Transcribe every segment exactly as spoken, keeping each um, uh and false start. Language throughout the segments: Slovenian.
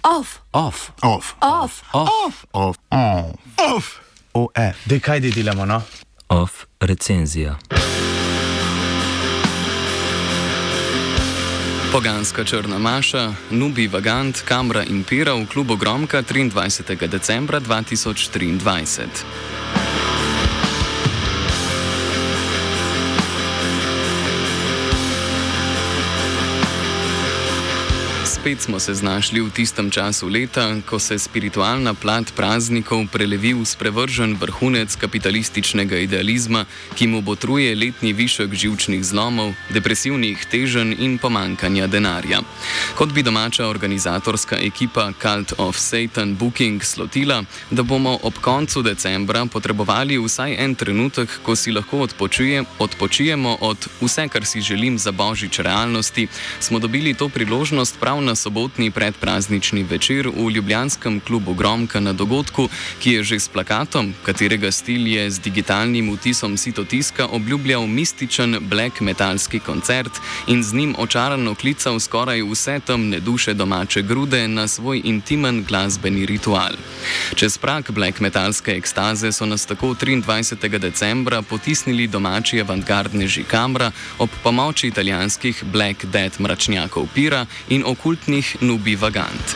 Off. Off. Off. Off. Off. Off. Off. Off. O F. Dej, kaj di delamo, no? Off recenzija. Poganska črna maša, Nubi Vagant, Kamra in Pira v klubu Gromka triindvajsetega decembra dva tisoč triindvajset. Spet smo se znašli v tistem času leta, ko se spiritualna plat praznikov prelevi v sprevržen vrhunec kapitalističnega idealizma, ki mu botruje letni višek živčnih zlomov, depresivnih teženj in pomankanja denarja. Kot bi domača organizatorska ekipa Cult of Satan Booking slotila, da bomo ob koncu decembra potrebovali vsaj en trenutek, ko si lahko odpočuje, odpočijemo od vse, kar si želim za božič realnosti, smo dobili to priložnost prav na sobotni predpraznični večer v ljubljanskem klubu Gromka na dogodku, ki je že s plakatom, katerega stil je z digitalnim vtisom sitotiska obljubljal mističen black metalski koncert in z njim očarano klical skoraj vse temne duše domače grude na svoj intimen glasbeni ritual. Čez prag black metalske ekstaze so nas tako triindvajsetega decembra potisnili domači avantgardneži Kamra ob pomoči italijanskih Black Death mračnjakov Pira in okultnih Nubi Vagant.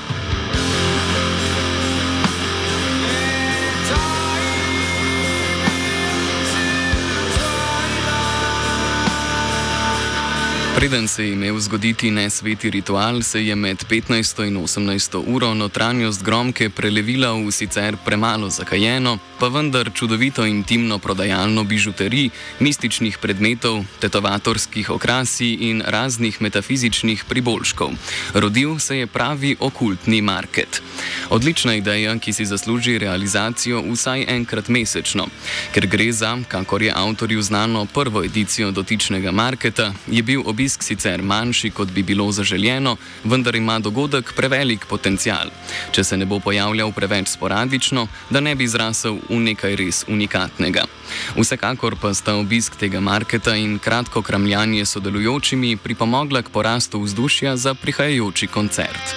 Preden se je imel zgoditi nesveti ritual, se je med petnajsto in osemnajsto uro notranjost Gromke prelevila v sicer premalo zakajeno, pa vendar čudovito intimno prodajalno bižuterij, mističnih predmetov, tetovatorskih okrasij in raznih metafizičnih priboljškov. Rodil se je pravi okultni market. Odlična ideja, ki si zasluži realizacijo vsaj enkrat mesečno. Ker gre za, kakor je avtorju znano, prvo edicijo dotičnega marketa, je bil obisk sicer manjši, kot bi bilo zaželjeno, vendar ima dogodek prevelik potencial. Če se ne bo pojavljal preveč sporadično, da ne bi zrasel v nekaj res unikatnega. Vsekakor pa sta obisk tega marketa in kratko kramljanje s sodelujočimi pripomogla k porastu vzdušja za prihajajoči koncert.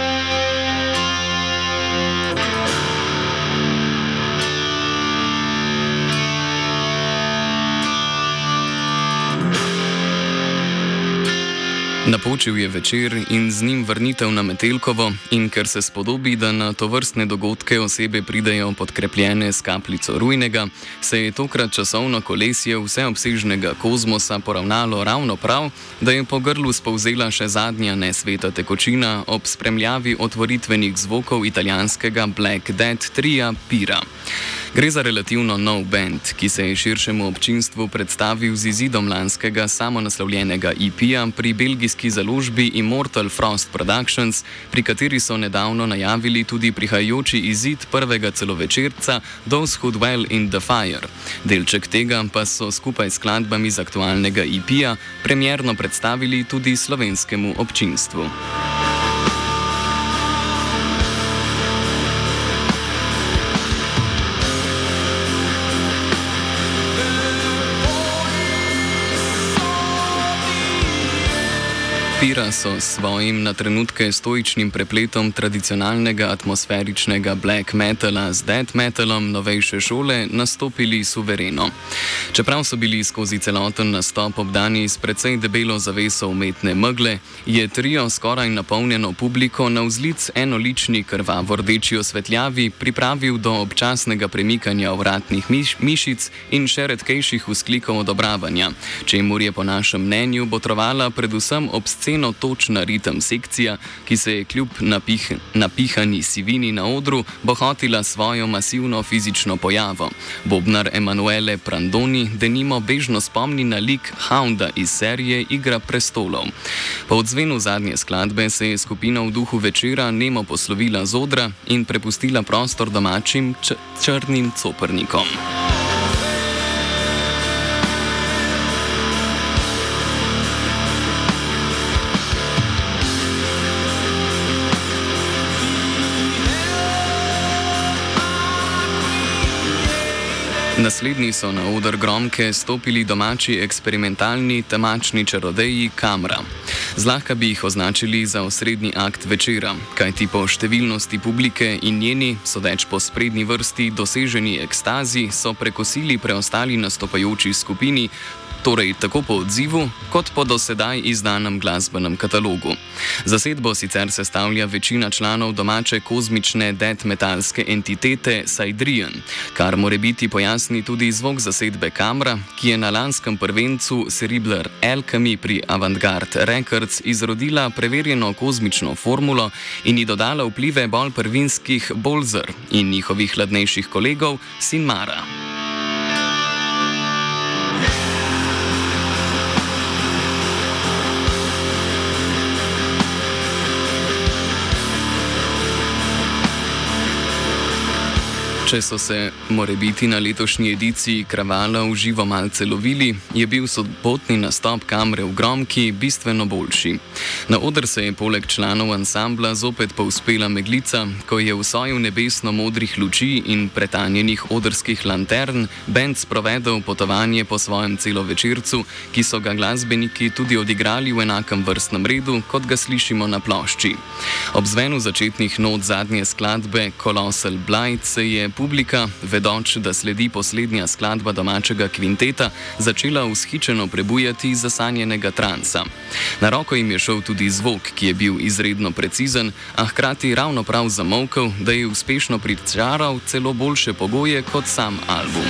Napočil je večer in z njim vrnitev na Metelkovo in ker se spodobi, da na tovrstne dogodke osebe pridejo podkrepljene s kapljico rujnega, se je tokrat časovno kolesje vseobsežnega kozmosa poravnalo ravno prav, da je po grlu spolzela še zadnja nesveta tekočina ob spremljavi otvoritvenih zvokov italijanskega Black Death trija Pira. Gre za relativno nov band, ki se je širšemu občinstvu predstavil z izidom lanskega samonaslovljenega E P-ja pri belgijski založbi Immortal Frost Productions, pri kateri so nedavno najavili tudi prihajajoči izid prvega celovečerca Those Who Dwell in the Fire. Delček tega pa so skupaj s skladbami z aktualnega E P-ja premierno predstavili tudi slovenskemu občinstvu. Pira so s svojim na trenutke stoičnim prepletom tradicionalnega atmosferičnega black metala z death metalom novejše šole nastopili suvereno. Čeprav so bili skozi celoten nastop obdani s precej debelo zaveso umetne megle, je trio skoraj napolnjeno publiko navzlic enolični krvavo rdeči osvetljavi pripravil do občasnega premikanja ovratnih miš, mišic in še redkejših vzklikov odobravanja, čemur je po našem mnenju botrovala predvsem obscena točna ritem sekcija, ki se je kljub napih, napihani sivini na odru bohotila svojo masivno fizično pojavo. Bobnar Emanuele Prandoni denimo bežno spomni na lik Hounda iz serije Igra prestolov. Po odzvenu zadnje skladbe se je skupina v duhu večera nemo poslovila z odra in prepustila prostor domačim č- črnim coprnikom. Naslednji so na oder Gromke stopili domači eksperimentalni temačni čarodeji Kamra. Zlahka bi jih označili za osrednji akt večera, kajti po številnosti publike in njeni, sodeč po sprednji vrsti doseženi ekstazi, so prekosili preostali nastopajoči skupini, torej tako po odzivu, kot po dosedaj izdanem glasbenem katalogu. Zasedbo sicer sestavlja večina članov domače kozmične death metalske entitete Saidrian, kar morebiti pojasni tudi zvok zasedbe Kamra, ki je na lanskem prvencu Cerebral Alchemy pri Avantgarde Records izrodila preverjeno kozmično formulo in ji dodala vplive bolj prvinskih Bolzer in njihovih hladnejših kolegov Sinmara. Če so se morebiti na letošnji ediciji Kravala v živo malce lovili, je bil sobotni nastop Kamre v Gromki bistveno boljši. Na oder se je poleg članov ansambla zopet povzpela meglica, ko je v soju nebesno-modrih luči in pretanjenih odrskih lantern bend sprovedel potovanje po svojem celovečercu, ki so ga glasbeniki tudi odigrali v enakem vrstnem redu, kot ga slišimo na plošči. Ob zvenu začetnih not zadnje skladbe Colossal Blight se je publika, vedoč, da sledi poslednja skladba domačega kvinteta, začela vzhičeno prebujati iz zasanjenega transa. Na roko jim je šel tudi zvok, ki je bil izredno precizen, a hkrati ravno prav zamolkel, da je uspešno pričaral celo boljše pogoje kot sam album.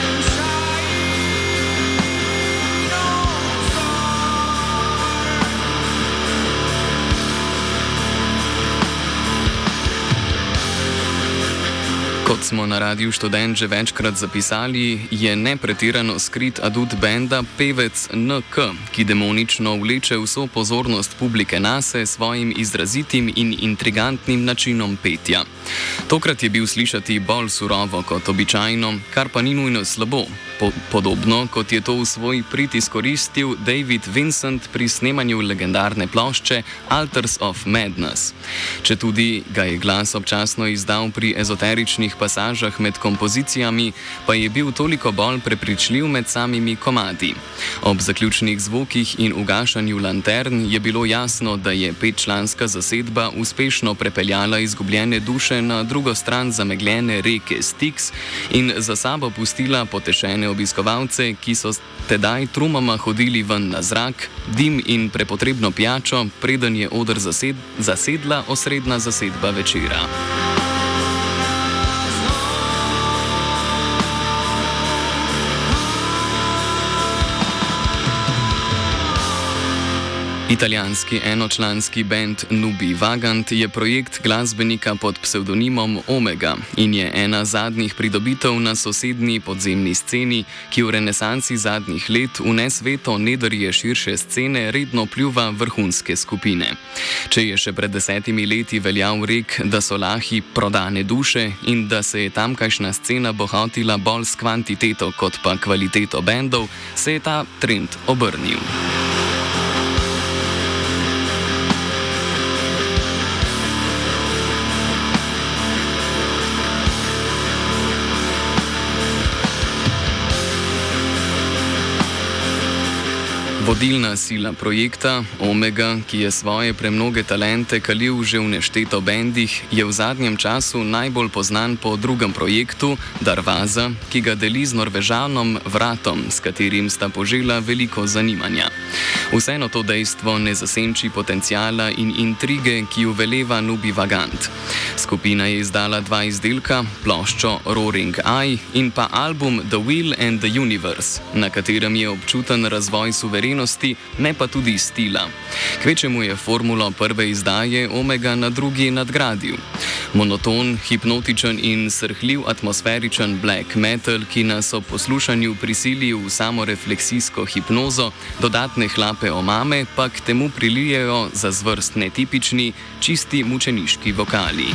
Kot smo na Radiu Študent že večkrat zapisali, je nepretirano skrit adut benda pevec N K, ki demonično vleče vso pozornost publike nase s svojim izrazitim in intrigantnim načinom petja. Tokrat je bil slišati bolj surovo kot običajno, kar pa ni nujno slabo, po podobno kot je to v svoj prid izkoristil David Vincent pri snemanju legendarne plošče Altars of Madness. Četudi ga je glas občasno izdal pri ezoteričnih pasažah med kompozicijami, pa je bil toliko bolj prepričljiv med samimi komadi. Ob zaključnih zvokih in ugašanju lantern je bilo jasno, da je petčlanska zasedba uspešno prepeljala izgubljene duše na drugo stran zamegljene reke Styx in za sabo pustila potešene obiskovalce, ki so tedaj trumama hodili ven na zrak, dim in prepotrebno pijačo, preden je oder zased, zasedla osrednja zasedba večera. Italijanski enočlanski bend Nubi Vagant je projekt glasbenika pod psevdonimom Omega in je ena zadnjih pridobitev na sosednji podzemni sceni, ki v renesansi zadnjih let v nesveto nedrje širše scene redno pljuva vrhunske skupine. Če je še pred desetimi leti veljal rek, da so lahi prodane duše in da se je tamkajšnja scena bohotila bolj s kvantiteto kot pa kvaliteto bendov, se je ta trend obrnil. Vodilna sila projekta, Omega, ki je svoje premnoge talente kalil že v nešteto bendih, je v zadnjem času najbolj poznan po drugem projektu, Darvaza, ki ga deli z Norvežanom Vratom, s katerim sta požela veliko zanimanja. Vseeno to dejstvo ne zasenči potencijala in intrige, ki ju veleva Nubi Vagant. Skupina je izdala dva izdelka, ploščo Roaring Eye in pa album The Will and the Universe, na katerem je občuten razvoj suverenosti, ne pa tudi stila. Kvečemu je formulo prve izdaje Omega na drugi nadgradil. Monoton, hipnotičen in srhljiv atmosferičen black metal, ki nas ob poslušanju prisili v samorefleksijsko hipnozo, dodatne hlape omame pa k temu prilijejo za zvrst netipični, čisti mučeniški vokali.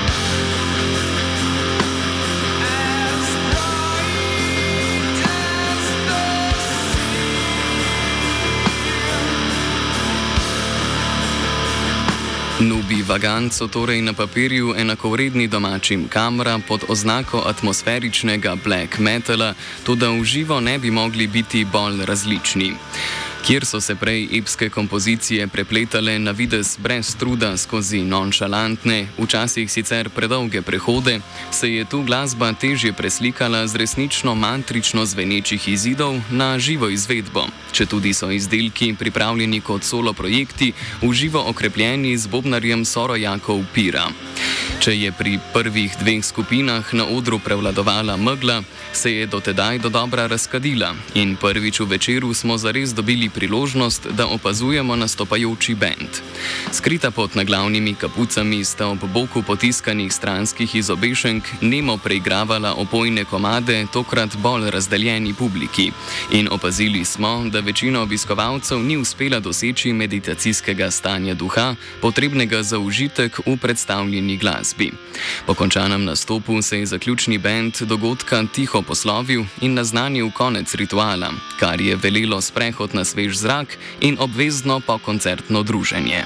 Nubi Vagant so torej na papirju enakovredni domačim Kamra pod oznako atmosferičnega black metala, toda v živo ne bi mogli biti bolj različni. Kjer so se prej epske kompozicije prepletale na videz brez truda skozi nonšalantne, včasih sicer predolge prehode, se je tu glasba težje preslikala z resnično mantrično zvenečih izidov na živo izvedbo, četudi so izdelki pripravljeni kot solo projekti, v živo okrepljeni z bobnarjem sorojakov Pira. Če je pri prvih dveh skupinah na odru prevladovala megla, se je dotedaj dodobra razkadila in prvič v večeru smo zares dobili priložnost, da opazujemo nastopajoči bend. Skrita pod naglavnimi kapucami sta ob boku potiskanih stranskih izobešenk nemo preigravala opojne komade tokrat bolj razdeljeni publiki in opazili smo, da večina obiskovalcev ni uspela doseči meditacijskega stanja duha, potrebnega za užitek v predstavljeni glasbi. Po končanem nastopu se je zaključni bend dogodka tiho poslovil in naznanil konec rituala, kar je velelo sprehod na svež zrak in obvezno pokoncertno druženje.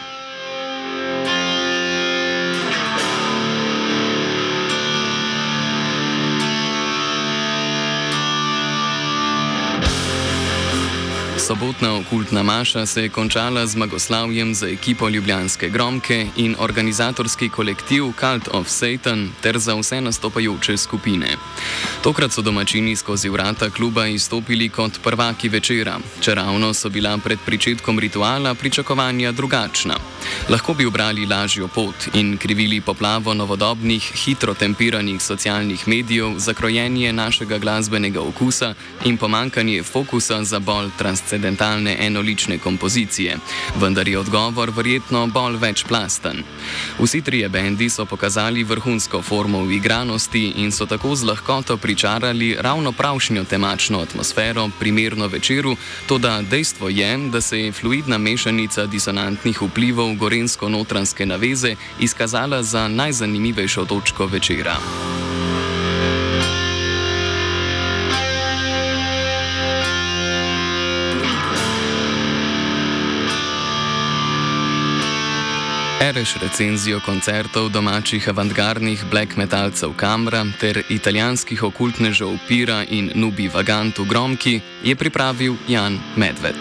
Sobotna okultna maša se je končala z zmagoslavjem za ekipo ljubljanske Gromke in organizatorski kolektiv Cult of Satan ter za vse nastopajoče skupine. Tokrat so domačini skozi vrata kluba izstopili kot prvaki večera, čeravno so bila pred pričetkom rituala pričakovanja drugačna. Lahko bi ubrali lažjo pot in krivili poplavo novodobnih, hitro tempiranih socialnih medijev za krojenje našega glasbenega okusa in pomankanje fokusa za bolj transcendentalne enolične kompozicije, vendar je odgovor verjetno bolj večplasten. Vsi trije bendi so pokazali vrhunsko formo v igranosti in so tako z lahkoto pričarali ravno pravšnjo temačno atmosfero, primerno večeru, toda dejstvo je, da se je fluidna mešanica disonantnih vplivov gorensko-notranske naveze izkazala za najzanimivejšo točko večera. Ereš recenzijo koncertov domačih avantgardnih black metalcev Kamra ter italijanskih okultnežev Pira in Nubi Vagant v Gromki je pripravil Jan Medved.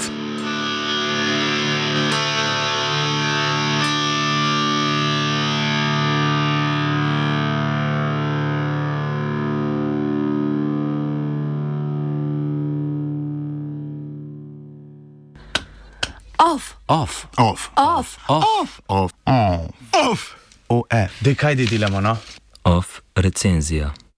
Off. Off. Off. Off. Off. Off. Off. O F. Dej, kaj delamo, no? Off recenzija.